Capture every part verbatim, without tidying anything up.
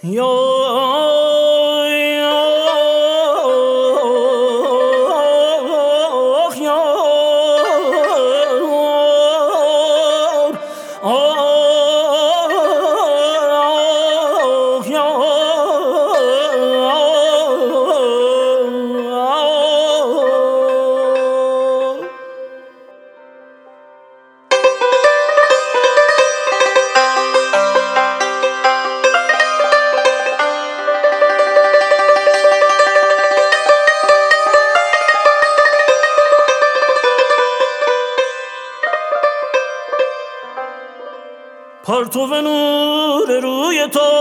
پرتو نور روی تو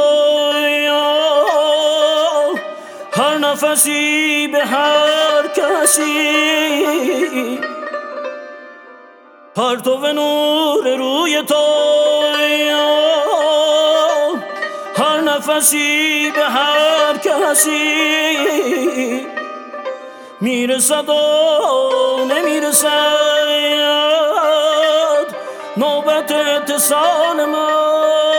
هر نفسی به هر کسی، پرتو نور روی تو هر نفسی به هر کسی میرسد و نمیرسد نوبت اتصال من.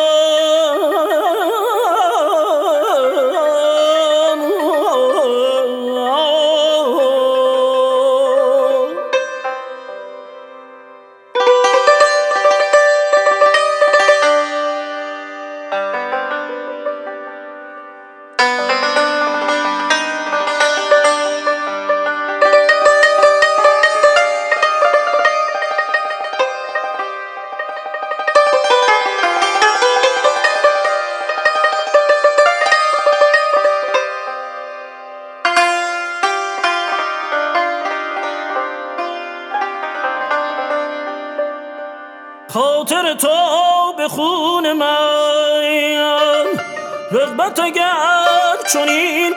خاطر تو به خون من رغبت اگر چنین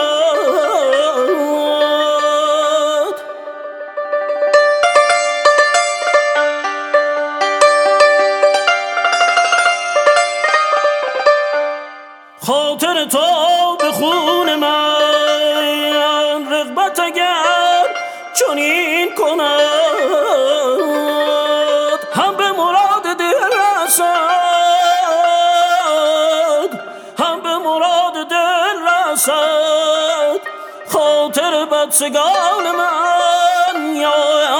کند، خاطر تو به خون من رغبت اگر چنین کند هم به مراد دل رسد، هم به مراد دل رسد خاطر بدسگان من. یا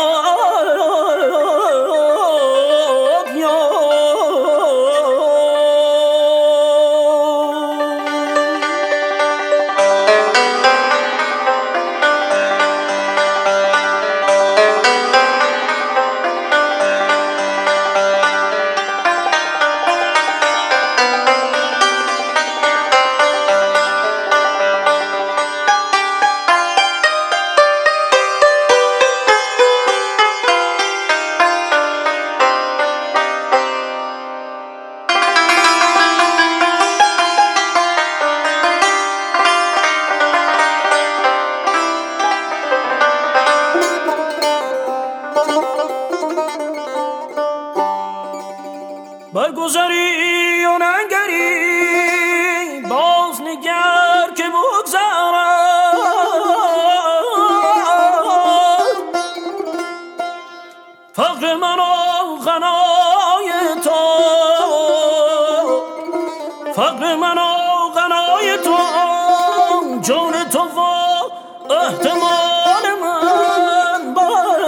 برگذری و ننگری باز نگر که بگذرد فقر من و غنای تو، فقر من و غنای تو جان تو و احتمال من بر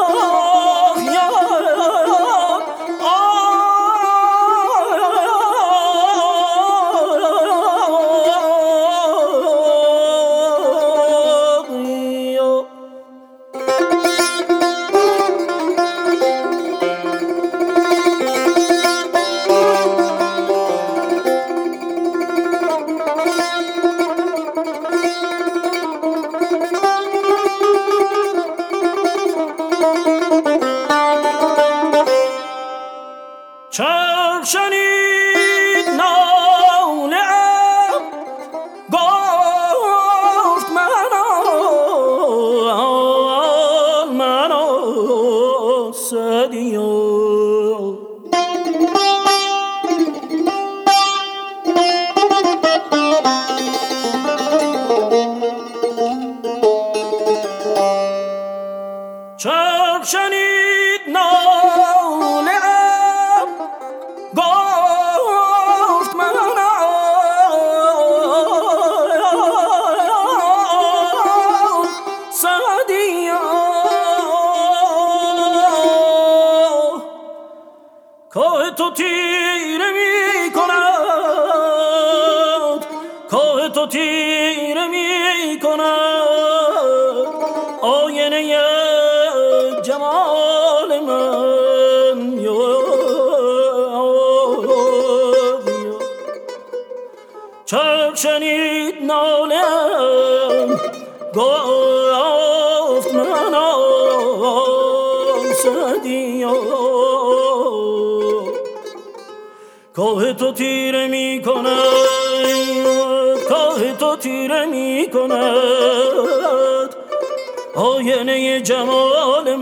چرخ شنید ناله ام گفت منو منو سدیو چرخ شنید ناله ام گفت منو تو تیره می کند که تو تیره می کند آینه جمال من یا چرخ شنید نالم گفت من آسدی که تو تیره می کند که تو تیره می کند آینه جمال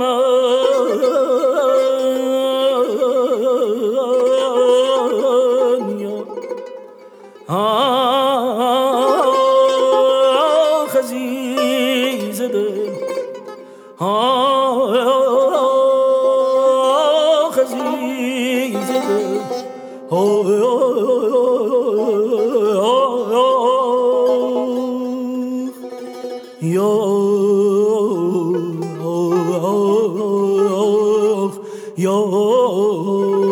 من یا آخ عزیز دل آخ عزیز دل یا یا